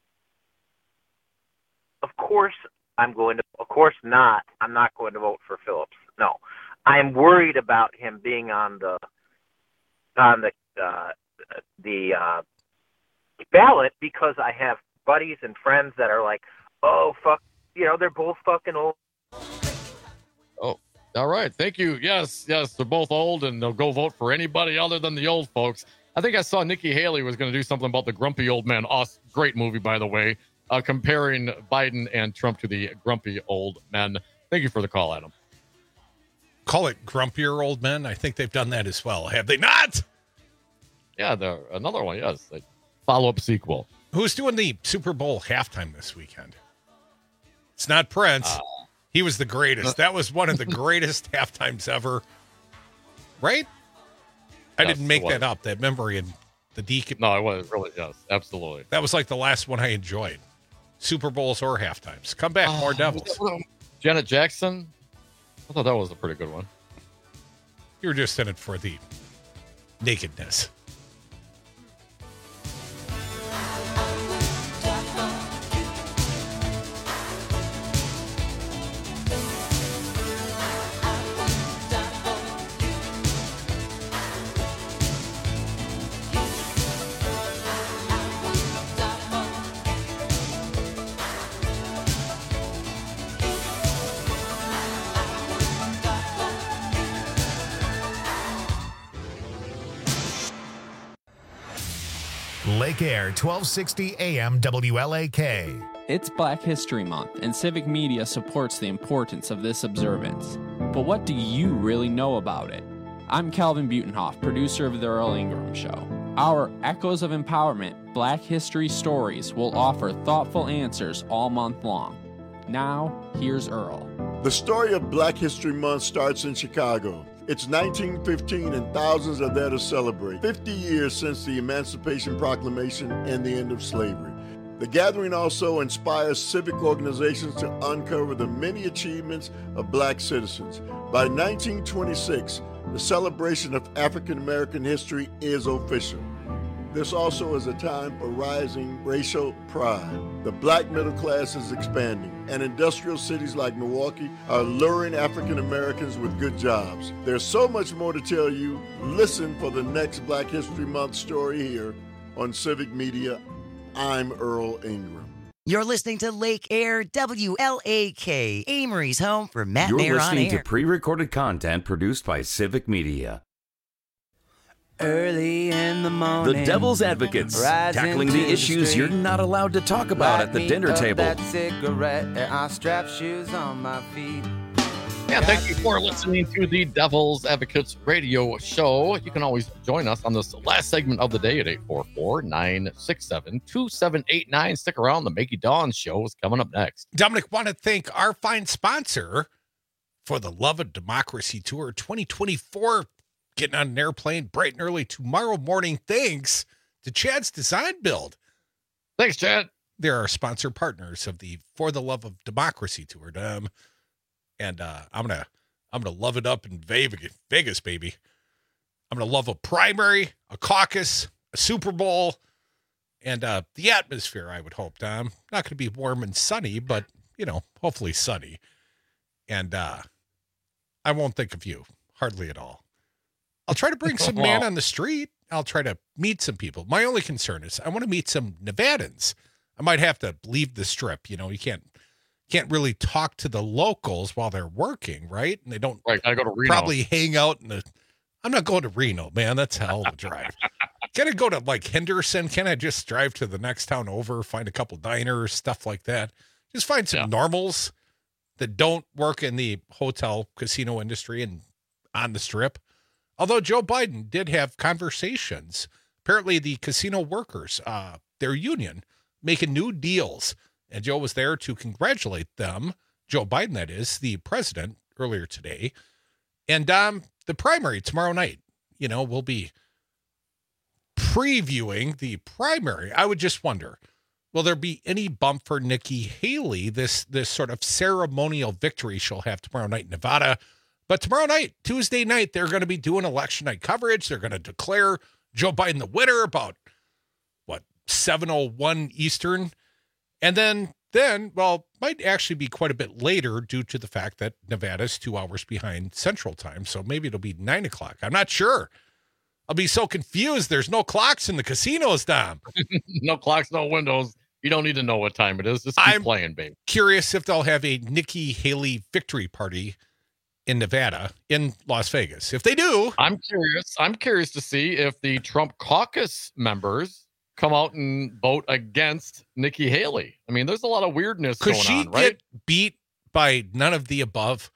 Of course I'm going to. Of course not. I'm not going to vote for Phillips. No, I'm worried about him being on the ballot because I have buddies and friends that are like, oh fuck, they're both fucking old. Oh, all right. Thank you. Yes, they're both old, and they'll go vote for anybody other than the old folks. I think I saw Nikki Haley was going to do something about the grumpy old men. Great movie, by the way. Comparing Biden and Trump to the grumpy old men. Thank you for the call, Adam. Call it grumpier old men. I think they've done that as well. Have they not? Yeah, another one. Yes, follow-up sequel. Who's doing the Super Bowl halftime this weekend? It's not Prince. He was the greatest. That was one of the greatest halftimes ever. Right? I didn't make that up. That memory and the deacon. No, it was really, yes, absolutely. That was like the last one I enjoyed. Super Bowls or halftimes. Come back, more Devils. Janet Jackson. I thought that was a pretty good one. You were just in it for the nakedness. Lake Air, 1260 AM WLAK. It's Black History Month, and Civic Media supports the importance of this observance. But what do you really know about it? I'm Calvin Butenhoff, producer of The Earl Ingram Show. Our Echoes of Empowerment Black History Stories will offer thoughtful answers all month long. Now, here's Earl. The story of Black History Month starts in Chicago. It's 1915 and thousands are there to celebrate 50 years since the Emancipation Proclamation and the end of slavery. The gathering also inspires civic organizations to uncover the many achievements of black citizens. By 1926, the celebration of African American history is official. This also is a time for rising racial pride. The black middle class is expanding, and industrial cities like Milwaukee are luring African Americans with good jobs. There's so much more to tell you. Listen for the next Black History Month story here on Civic Media. I'm Earl Ingram. You're listening to Lake Air WLAK, Amory's home for Matt You're Mayer on listening air. to pre-recorded content produced by Civic Media. Early in the morning, The Devil's Advocates, tackling the issues you're not allowed to talk about at the dinner table. That cigarette, and I strap shoes on my feet. Yeah, thank you for listening to the Devil's Advocates radio show. You can always join us on this last segment of the day at 844-967-2789. Stick around. The Makey Dawn show is coming up next. Dominic, want to thank our fine sponsor for the Love of Democracy Tour 2024. Getting on an airplane bright and early tomorrow morning. Thanks to Chad's Design Build. Thanks, Chad. They're our sponsor partners of the For the Love of Democracy Tour. And I'm gonna love it up in Vegas, baby. I'm gonna love a primary, a caucus, a Super Bowl, and the atmosphere. I would hope, Dom. Not gonna be warm and sunny, but hopefully sunny. And I won't think of you hardly at all. I'll try to bring some man on the street. I'll try to meet some people. My only concern is I want to meet some Nevadans. I might have to leave the Strip. You can't really talk to the locals while they're working, right? And they don't gotta go to Reno. Probably hang out in I'm not going to Reno, man. That's hell of a drive. Can I go to like Henderson? Can I just drive to the next town over, find a couple diners, stuff like that? Just find some normals that don't work in the hotel casino industry and on the Strip. Although Joe Biden did have conversations, apparently the casino workers, their union, making new deals. And Joe was there to congratulate them. Joe Biden, that is, the president, earlier today. And the primary tomorrow night, we'll be previewing the primary. I would just wonder, will there be any bump for Nikki Haley, this sort of ceremonial victory she'll have tomorrow night in Nevada? But tomorrow night, Tuesday night, they're going to be doing election night coverage. They're going to declare Joe Biden the winner about, 7:01 Eastern. And then, might actually be quite a bit later due to the fact that Nevada's 2 hours behind Central Time. So maybe it'll be 9 o'clock. I'm not sure. I'll be so confused. There's no clocks in the casinos, Dom. No clocks, no windows. You don't need to know what time it is. Just keep playing, babe. Curious if they'll have a Nikki Haley victory party in Nevada, in Las Vegas. If they do, I'm curious to see if the Trump caucus members come out and vote against Nikki Haley. I mean, there's a lot of weirdness going on, right? Could she get beat by none of the above?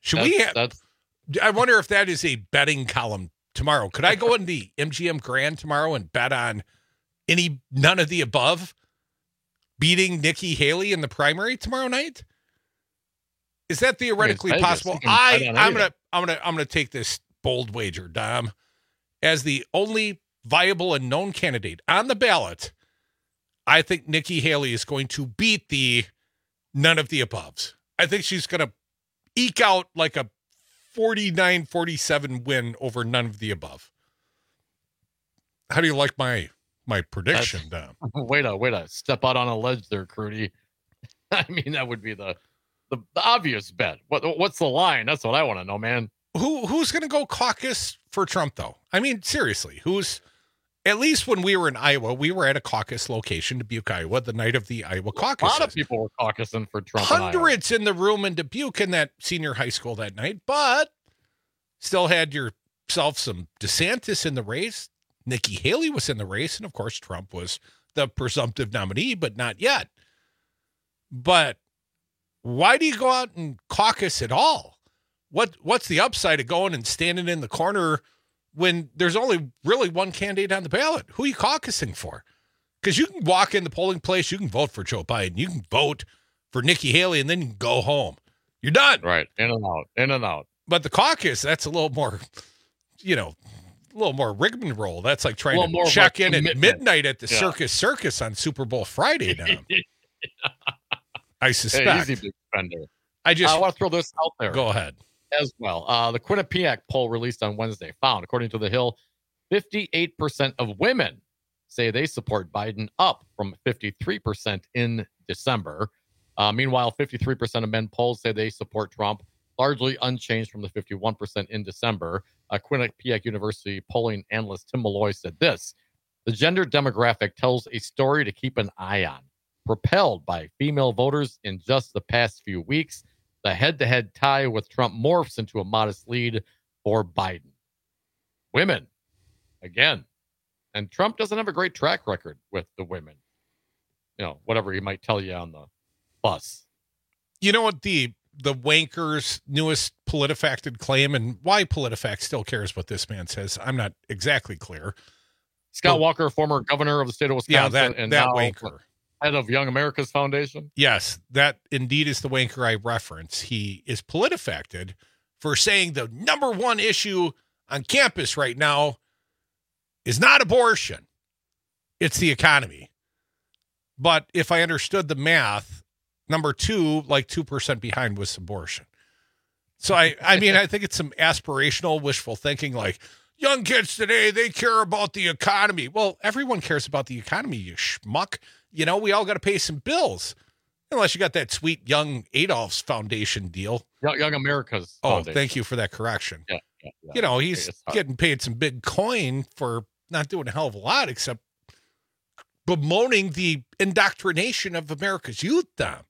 I wonder if that is a betting column tomorrow. Could I go in the MGM Grand tomorrow and bet on none of the above beating Nikki Haley in the primary tomorrow night? Is that theoretically possible? I'm gonna take this bold wager, Dom, as the only viable and known candidate on the ballot. I think Nikki Haley is going to beat the none of the aboves. I think she's going to eke out like a 49-47 win over none of the above. How do you like my prediction, Dom? Wait a step out on a ledge there, Crudy. I mean, that would be the obvious bet. What's the line? That's what I want to know, man. Who's going to go caucus for Trump, though? I mean, seriously, at least when we were in Iowa, we were at a caucus location, Dubuque, Iowa, the night of the Iowa caucus. A lot of people were caucusing for Trump. Hundreds in the room in Dubuque in that senior high school that night, but still had yourself some DeSantis in the race, Nikki Haley was in the race, and of course Trump was the presumptive nominee, but not yet. But why do you go out and caucus at all? What's the upside of going and standing in the corner when there's only really one candidate on the ballot? Who are you caucusing for? Because you can walk in the polling place, you can vote for Joe Biden, you can vote for Nikki Haley, and then you can go home. You're done. Right. In and out. In and out. But the caucus, that's a little more, a little more rigmarole. That's like trying to check in at midnight at the Circus on Super Bowl Friday now. I suspect. Hey, easy, big spender. I want to throw this out there. Go ahead. As well. The Quinnipiac poll released on Wednesday found, according to The Hill, 58% of women say they support Biden, up from 53% in December. Meanwhile, 53% of men polled say they support Trump, largely unchanged from the 51% in December. Quinnipiac University polling analyst Tim Malloy said this: the gender demographic tells a story to keep an eye on. Propelled by female voters in just the past few weeks, the head-to-head tie with Trump morphs into a modest lead for Biden. Women, again. And Trump doesn't have a great track record with the women. Whatever he might tell you on the bus. You know what the Wanker's newest PolitiFact claim, and why PolitiFact still cares what this man says, I'm not exactly clear. Scott Walker, former governor of the state of Wisconsin, and that Wanker, head of Young America's Foundation. Yes, that indeed is the Wanker I reference. He is PolitiFacted for saying the number one issue on campus right now is not abortion. It's the economy. But if I understood the math, number two, like 2% behind, was abortion. So I think it's some aspirational, wishful thinking, like young kids today, they care about the economy. Well, everyone cares about the economy, you schmuck. We all got to pay some bills. Unless you got that sweet Young Adolph's Foundation deal. Young America's Foundation. Oh, thank you for that correction. Yeah. He's getting paid some big coin for not doing a hell of a lot except bemoaning the indoctrination of America's youth, Dom.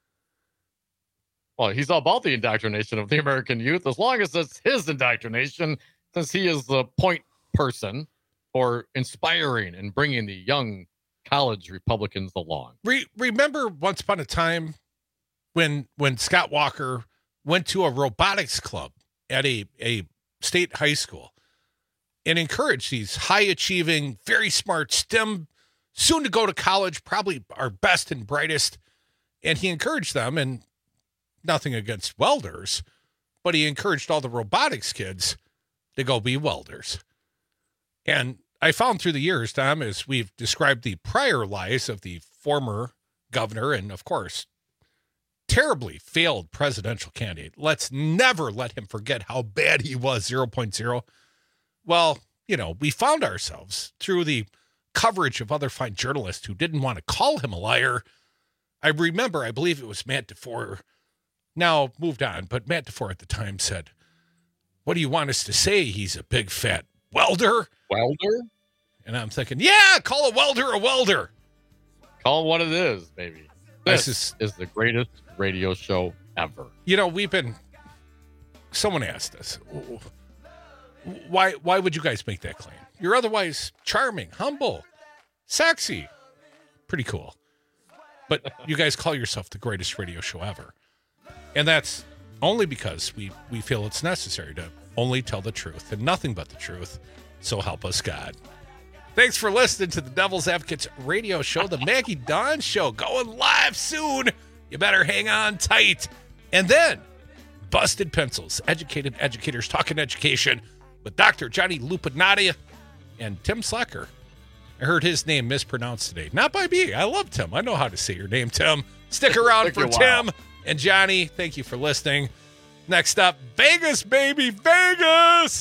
Well, he's all about the indoctrination of the American youth, as long as it's his indoctrination, since he is the point person for inspiring and bringing the young college Republicans along. Remember once upon a time when Scott Walker went to a robotics club at a state high school and encouraged these high-achieving, very smart STEM, soon to go to college, probably our best and brightest, and he encouraged them, and nothing against welders, but he encouraged all the robotics kids to go be welders. And I found through the years, Tom, as we've described the prior lies of the former governor and, of course, terribly failed presidential candidate. Let's never let him forget how bad he was, 0.0. Well, we found ourselves through the coverage of other fine journalists who didn't want to call him a liar. I believe it was Matt DeFore, now moved on, but Matt DeFore at the time said, "What do you want us to say? He's a big fat welder?" Welder? And I'm thinking, yeah, call a welder a welder. Call it what it is, baby. This is the greatest radio show ever. Someone asked us, why would you guys make that claim? You're otherwise charming, humble, sexy, pretty cool. But you guys call yourself the greatest radio show ever. And that's only because we feel it's necessary to only tell the truth and nothing but the truth. So help us God. Thanks for listening to the Devil's Advocates radio show, the Maggie Dawn Show, going live soon. You better hang on tight. And then Busted Pencils, Educated Educators Talking Education with Dr. Johnny Lupinati and Tim Slacker. I heard his name mispronounced today. Not by me. I love Tim. I know how to say your name, Tim. Stick around for Tim and Johnny. Thank you for listening. Next up, Vegas, baby, Vegas!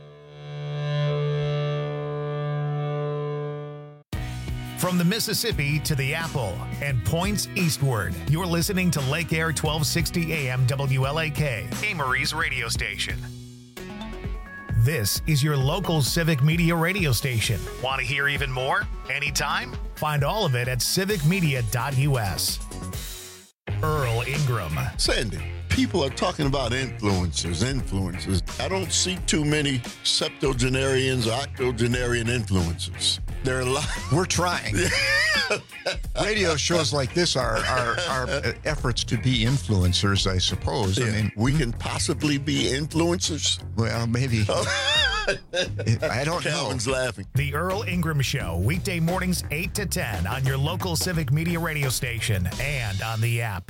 From the Mississippi to the Apple and points eastward, you're listening to Lake Air 1260 AM WLAK, Amory's radio station. This is your local civic media radio station. Want to hear even more? Anytime? Find all of it at civicmedia.us. Earl Ingram. Sandy, People are talking about influencers. I don't see too many septuagenarians or octogenarian influencers. There are a lot. We're trying. Radio shows like this are efforts to be influencers, I suppose. Yeah. I mean, we can possibly be influencers. Well, maybe. I don't know. Calvin's laughing. The Earl Ingram Show, weekday mornings 8 to 10 on your local Civic Media radio station and on the app.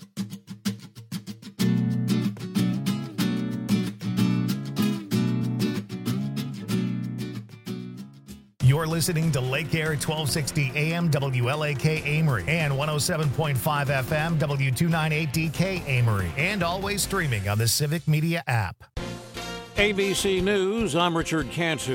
You're listening to Lake Air 1260 AM WLAK Amory and 107.5 FM W298DK Amory, and always streaming on the Civic Media app. ABC News, I'm Richard Cantu.